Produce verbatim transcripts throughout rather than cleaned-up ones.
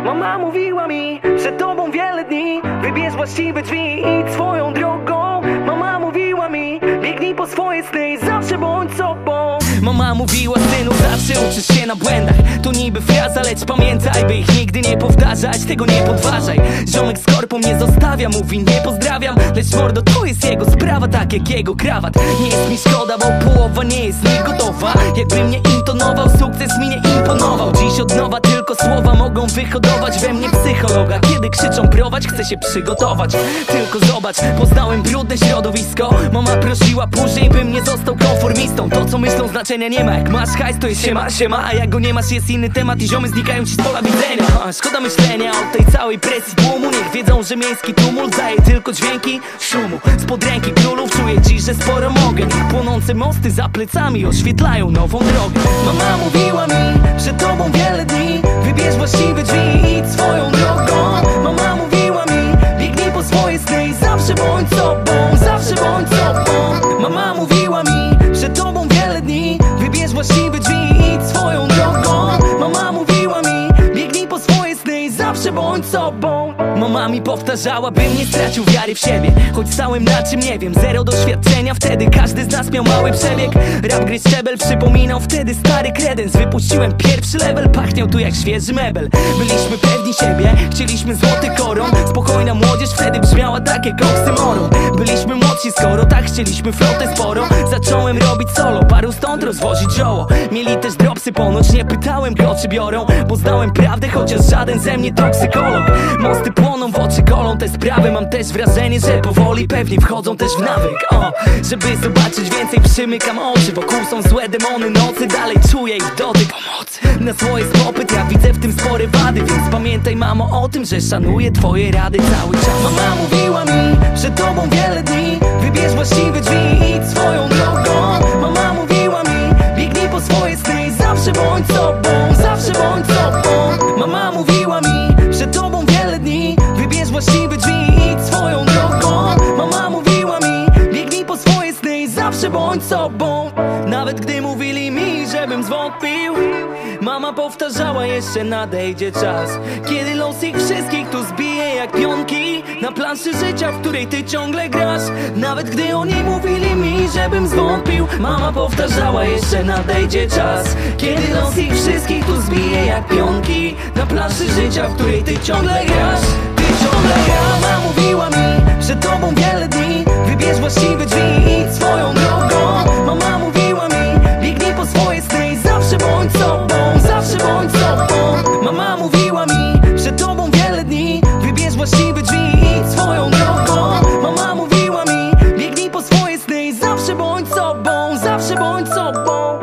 Mama mówiła mi, przed tobą wiele dni. Wybierz właściwe drzwi i idź swoją drogą. Mama mówiła mi, biegnij po swoje sny i zawsze bądź sobą. Mama mówiła, synu, zawsze uczysz się na błędach. To niby fraza, lecz pamiętaj, by ich nigdy nie powtarzać. Tego nie podważaj. Ziomek z korpą nie zostawia, mówi nie pozdrawiam. Lecz mordo, to jest jego sprawa, tak jak jego krawat. Nie jest mi szkoda, bo połowa nie jest niegotowa. Jakby mnie intonował, sukces mi nie imponował. Dziś od nowa tylko słowa mogą wyhodować we mnie psychologa. Kiedy krzyczą prowadź, chcę się przygotować. Tylko zobacz, poznałem brudne środowisko. Mama prosiła później, bym nie został konformistą. To co myślą znaczenia nie ma, jak masz hajs to jest siema, siema. A jak go nie masz jest inny temat i ziomy znikają ci z pola widzenia. A, szkoda myślenia o tej całej presji tłumu. Niech wiedzą, że miejski tumult daje tylko dźwięki szumu. Spod ręki królów czuję dziś, że sporo mogę. Niech płonące mosty za plecami oświetlają nową drogę. Mama mówiła mi, przed tobą wiele dni. Wybierz właściwe drzwi i idź swoją drogą. Mama mówiła mi, biegnij po swoje sny i zawsze bądź sobą, zawsze bądź sobą. Mama mówiła mi, przed tobą wiele dni. Wybierz właściwe drzwi i idź swoją drogą. Mama mówiła mi, biegnij po swoje sny i zawsze bądź sobą. Mama mi powtarzała, bym nie stracił wiary w siebie. Choć stałem na czym nie wiem, zero doświadczenia. Wtedy każdy z nas miał mały przebieg. Rap gry szczebel przypominał wtedy stary kredens. Wypuściłem pierwszy level, pachniał tu jak świeży mebel. Byliśmy pewni siebie, chcieliśmy złoty koron. Spokojna młodzież wtedy brzmiała tak jak oksymoron. Byliśmy młodsi, skoro tak chcieliśmy flotę sporo. Zacząłem robić solo, paru stąd rozwozić zioło. Mieli też dropsy ponoć, nie pytałem go czy biorą. Bo znałem prawdę, chociaż żaden ze mnie toksykolog. Mosty płoną, w oczy kolą te sprawy. Mam też wrażenie, że powoli pewnie wchodzą też w nawyk. O, żeby zobaczyć więcej przymykam oczy. Wokół są złe demony nocy, dalej czuję ich dotyk pomocy. Na swoje popyt ja widzę w tym spore wady. Więc pamiętaj mamo o tym, że szanuję twoje rady cały czas. Mama mówiła mi, przed tobą wiele dni. Wybierz właściwe drzwi i idź swoją drogą. Mama mówiła mi, biegnij po swoje sny i zawsze bądź sobą, zawsze bądź sobą. Mama mówiła mi, przed tobą wiele dni. Wybierz właściwe drzwi i idź swoją drogą. Mama mówiła mi, biegnij po swoje sny i zawsze bądź sobą. Nawet gdy mówili mi, żebym zwątpił, mama powtarzała, jeszcze nadejdzie czas, kiedy los ich wszystkich tu zbije jak pionki na planszy życia, w której ty ciągle grasz. Nawet gdy oni mówili mi, żebym zwątpił, mama powtarzała, jeszcze nadejdzie czas, kiedy los ich wszystkich tu zbije jak pionki na planszy życia, w której ty ciągle grasz. Ty ciągle grasz. Mama mówiła mi, przed tobą wiele dni. Wybierz właściwe drzwi i idź swoją drogą. Mama mówiła mi, biegnij po swoje sny i zawsze bądź sobą, zawsze bądź sobą. Mama mówiła mi, przed tobą wiele dni. Wybierz właściwe drzwi i idź swoją drogą. Mama mówiła mi, biegnij po swoje sny i zawsze bądź sobą, zawsze bądź sobą.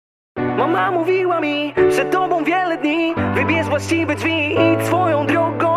Mama mówiła mi, przed tobą wiele dni. Wybierz właściwe drzwi i idź swoją drogą.